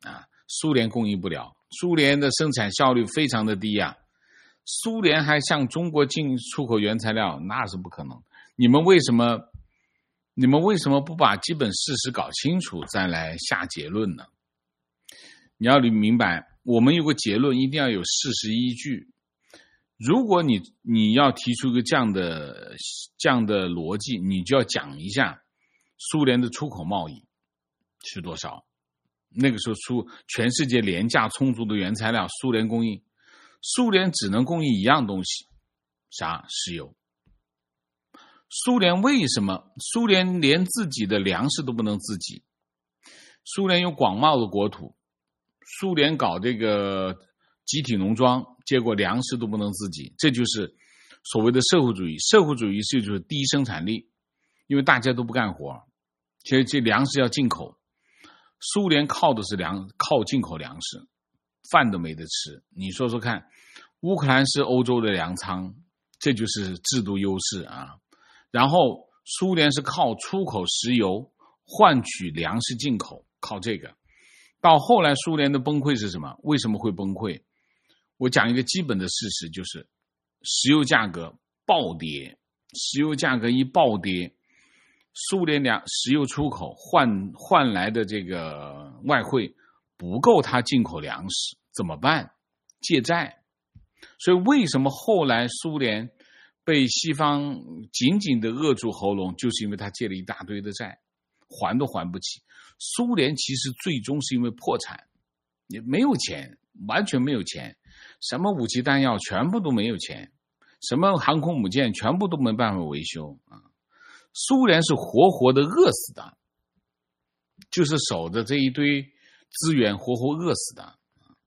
苏联供应不了，苏联的生产效率非常的低啊。苏联还向中国进出口原材料，那是不可能。你们为什么不把基本事实搞清楚再来下结论呢？你要明白，我们有个结论一定要有事实依据。如果你要提出一个这样的逻辑，你就要讲一下苏联的出口贸易是多少。那个时候全世界廉价充足的原材料，苏联供应，苏联只能供应一样东西，啥？石油。苏联为什么？苏联连自己的粮食都不能自给。苏联有广袤的国土，苏联搞这个集体农庄，结果粮食都不能自己，这就是所谓的社会主义。社会主义就是低生产力，因为大家都不干活，所以这粮食要进口。苏联靠的是靠进口粮食，饭都没得吃。你说说看，乌克兰是欧洲的粮仓，这就是制度优势啊。然后苏联是靠出口石油换取粮食进口，靠这个。到后来苏联的崩溃是什么？为什么会崩溃？我讲一个基本的事实，就是石油价格暴跌，石油价格一暴跌，苏联石油出口换来的这个外汇不够它进口粮食，怎么办？借债。所以为什么后来苏联被西方紧紧的扼住喉咙，就是因为他借了一大堆的债，还都还不起。苏联其实最终是因为破产，也没有钱，完全没有钱，什么武器弹药全部都没有钱，什么航空母舰全部都没办法维修啊。苏联是活活的饿死的，就是守着这一堆资源活活饿死的。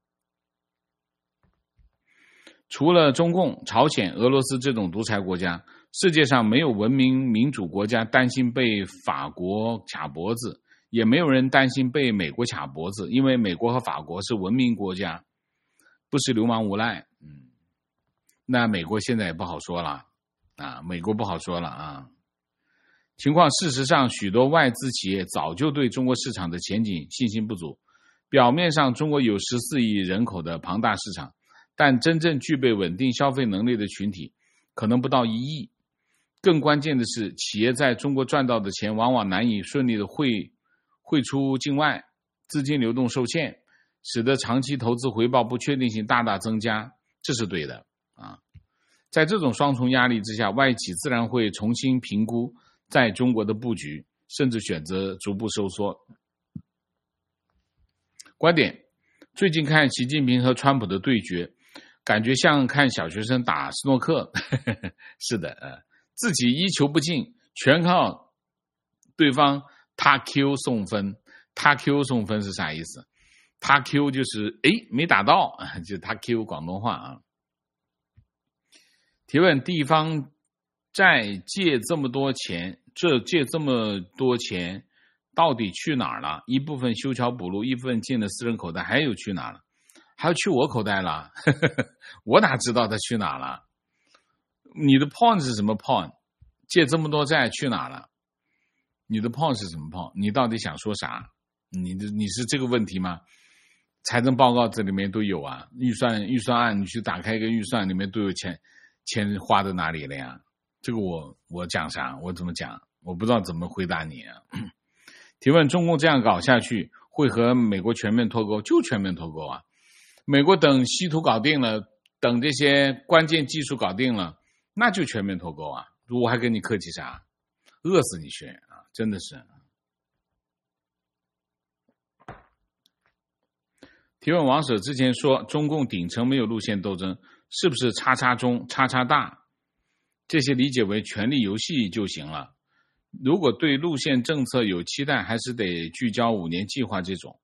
除了中共、朝鲜、俄罗斯这种独裁国家，世界上没有文明民主国家担心被法国卡脖子，也没有人担心被美国卡脖子，因为美国和法国是文明国家，不是流氓无赖。那美国现在也不好说了啊，美国不好说了啊。情况事实上，许多外资企业早就对中国市场的前景信心不足。表面上，中国有14亿人口的庞大市场，但真正具备稳定消费能力的群体可能不到1亿。更关键的是，企业在中国赚到的钱往往难以顺利的汇出境外，资金流动受限，使得长期投资回报不确定性大大增加，这是对的啊。在这种双重压力之下，外企自然会重新评估在中国的布局，甚至选择逐步收缩。观点：最近看习近平和川普的对决，感觉像看小学生打斯诺克。是的，自己一球不进，全靠对方他 Q 送分。他 Q 送分是啥意思？他 Q 就是没打到，就是他 Q 广东话啊。提问：地方债借这么多钱，到底去哪儿了？一部分修桥补路，一部分进了私人口袋，还有去哪儿了？还要去我口袋了？我哪知道他去哪儿了？你的 point 是什么 point？ 借这么多债去哪儿了？你的 point 是什么 point？ 你到底想说啥？你是这个问题吗？财政报告这里面都有啊，预算案，你去打开一个预算，里面都有钱花在哪里了呀？这个我讲啥？我怎么讲？我不知道怎么回答你啊。提问：中共这样搞下去会和美国全面脱钩？就全面脱钩啊！美国等稀土搞定了，等这些关键技术搞定了，那就全面脱钩啊！我还跟你客气啥？饿死你去啊！真的是。提问：王舍之前说中共顶层没有路线斗争，是不是叉叉中叉叉大？这些理解为权力游戏就行了。如果对路线政策有期待，还是得聚焦5年计划这种。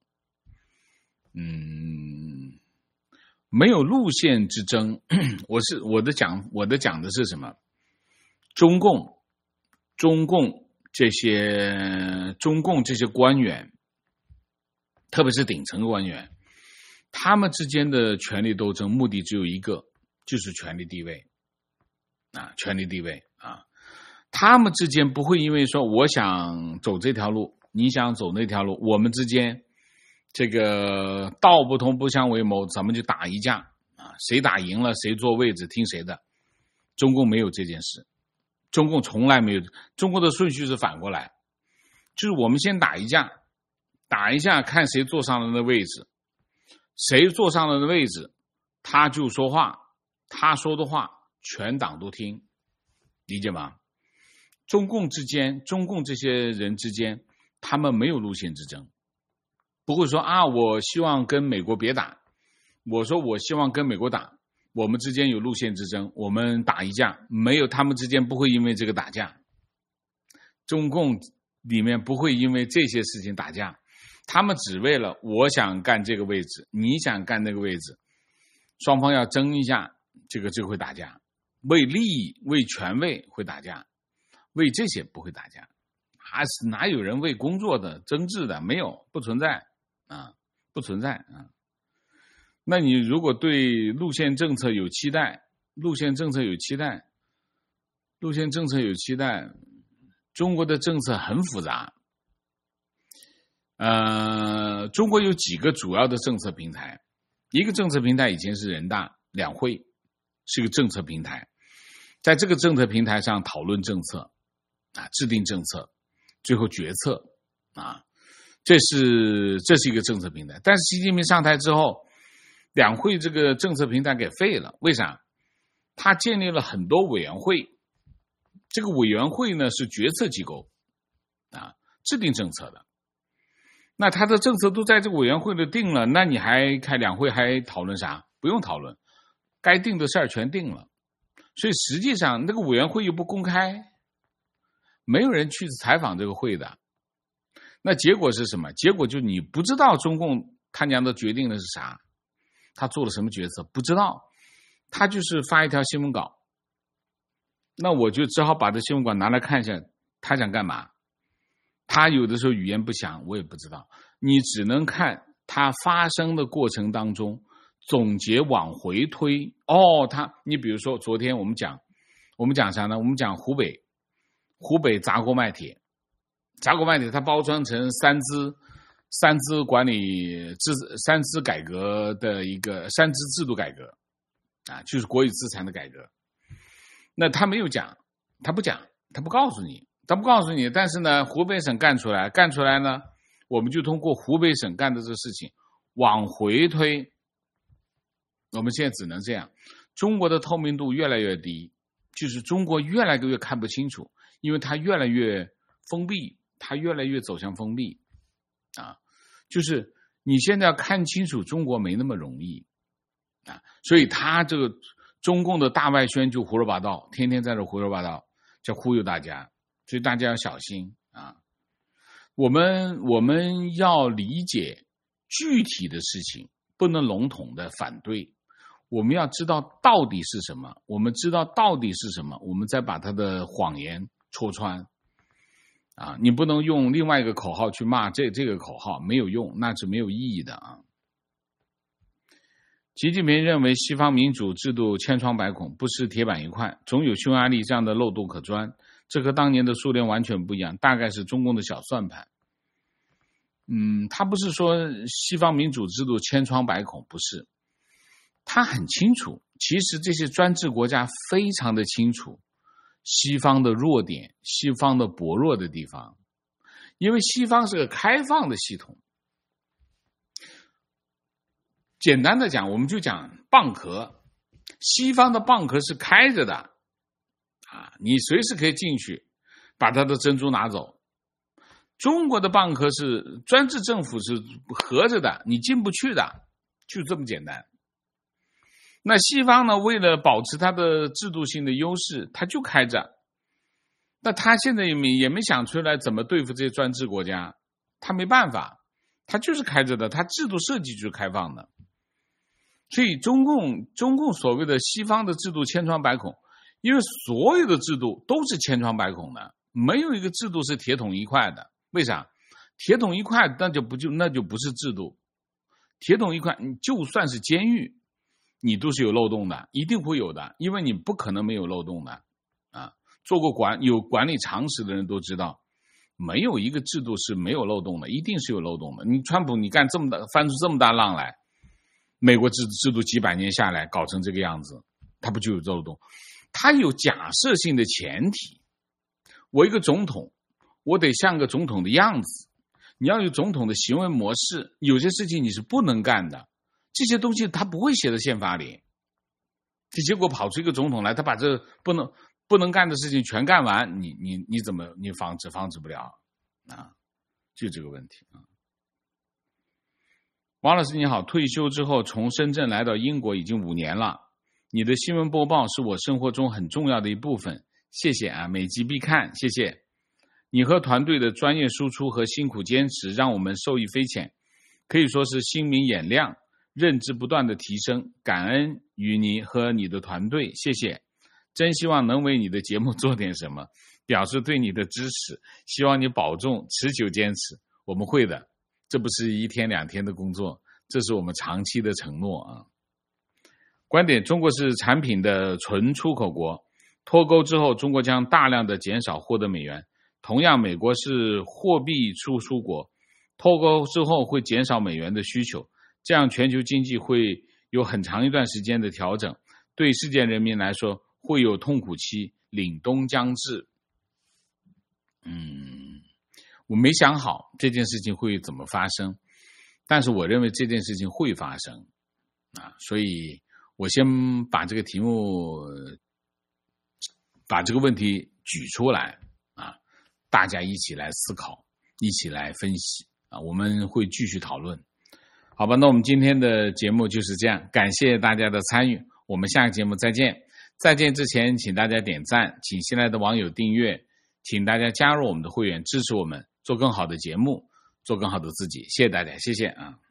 没有路线之争。我的讲的是什么？中共这些官员，特别是顶层官员，他们之间的权力斗争目的只有一个，就是权力地位啊，权力地位啊。他们之间不会因为说我想走这条路，你想走那条路，我们之间这个道不同不相为谋，咱们就打一架啊，谁打赢了谁坐位置听谁的。中共没有这件事，中共从来没有，中共的顺序是反过来，就是我们先打一架，打一下看谁坐上了那位置，谁坐上了那位置，他就说话，他说的话全党都听，理解吗？中共这些人之间，他们没有路线之争，不会说啊，我希望跟美国别打，我说我希望跟美国打，我们之间有路线之争，我们打一架，没有，他们之间不会因为这个打架，中共里面不会因为这些事情打架，他们只为了我想干这个位置，你想干那个位置，双方要争一下，这个就会打架，为利益为权位会打架，为这些不会打架，哪有人为工作的争执的？没有，不存在啊，不存在啊。那你如果对路线政策有期待，中国的政策很复杂。中国有几个主要的政策平台，一个政策平台以前是人大两会，是个政策平台，在这个政策平台上讨论政策啊，制定政策，最后决策啊，这是一个政策平台。但是习近平上台之后，两会这个政策平台给废了，为啥？他建立了很多委员会，这个委员会呢是决策机构啊，制定政策的。那他的政策都在这个委员会里定了，那你还开两会还讨论啥？不用讨论，该定的事儿全定了。所以实际上那个委员会又不公开，没有人去采访这个会的。那结果是什么？结果就你不知道中共他娘的决定的是啥，他做了什么决策不知道，他就是发一条新闻稿，那我就只好把这新闻稿拿来看一下，他想干嘛。他有的时候语言不详，我也不知道，你只能看他发生的过程当中总结往回推。你比如说昨天我们讲啥呢？我们讲湖北砸锅卖铁，它包装成三资管理三资改革的一个三资制度改革啊，就是国有资产的改革。那他没有讲，他不讲，他不告诉你，但是呢，湖北省干出来呢，我们就通过湖北省干的这个事情往回推。我们现在只能这样，中国的透明度越来越低，就是中国越来越看不清楚，因为它越来越封闭，它越来越走向封闭啊，就是你现在要看清楚中国没那么容易啊，所以他这个中共的大外宣就胡说八道，天天在这胡说八道，叫忽悠大家，所以大家要小心啊。我们要理解具体的事情，不能笼统的反对，我们要知道到底是什么，我们再把他的谎言戳穿啊！你不能用另外一个口号去骂这个口号，没有用，那是没有意义的啊。习近平认为西方民主制度千疮百孔，不是铁板一块，总有匈牙利这样的漏洞可钻，这和当年的苏联完全不一样，大概是中共的小算盘。他不是说西方民主制度千疮百孔，不是，他很清楚，其实这些专制国家非常的清楚西方的弱点，西方的薄弱的地方，因为西方是个开放的系统。简单的讲，我们就讲蚌壳，西方的蚌壳是开着的啊，你随时可以进去把它的珍珠拿走。中国的蚌壳是专制政府是合着的，你进不去的，就这么简单。那西方呢，为了保持它的制度性的优势，它就开着。那他现在也没想出来怎么对付这些专制国家，他没办法，他就是开着的，他制度设计就是开放的。所以中共所谓的西方的制度千疮百孔，因为所有的制度都是千疮百孔的，没有一个制度是铁桶一块的。为啥？铁桶一块那就不是制度。铁桶一块，你就算是监狱，你都是有漏洞的，一定会有的，因为你不可能没有漏洞的啊！有管理常识的人都知道， 没有一个制度是没有漏洞的，一定是有漏洞的。你川普你干这么大，翻出这么大浪来，美国制度几百年下来搞成这个样子，它不就有漏洞？它有假设性的前提。我一个总统，我得像个总统的样子，你要有总统的行为模式，有些事情你是不能干的，这些东西他不会写在宪法里。结果跑出一个总统来，他把这不能干的事情全干完，你怎么你防止不了啊？就这个问题啊。王老师你好，退休之后从深圳来到英国已经5年了，你的新闻播报是我生活中很重要的一部分，谢谢啊，每集必看，谢谢。你和团队的专业输出和辛苦坚持让我们受益匪浅，可以说是心明眼亮，认知不断的提升，感恩于你和你的团队，谢谢。真希望能为你的节目做点什么，表示对你的支持，希望你保重，持久坚持。我们会的，这不是1天2天的工作，这是我们长期的承诺啊。观点：中国是产品的纯出口国，脱钩之后，中国将大量的减少获得美元。同样，美国是货币输出国，脱钩之后会减少美元的需求，这样全球经济会有很长一段时间的调整，对世界人民来说会有痛苦期，凛冬将至。我没想好这件事情会怎么发生，但是我认为这件事情会发生啊，所以我先把这个题目，把这个问题举出来啊，大家一起来思考，一起来分析啊，我们会继续讨论。好吧，那我们今天的节目就是这样，感谢大家的参与，我们下个节目再见。再见之前，请大家点赞，请新来的网友订阅，请大家加入我们的会员，支持我们做更好的节目，做更好的自己。谢谢大家，谢谢啊。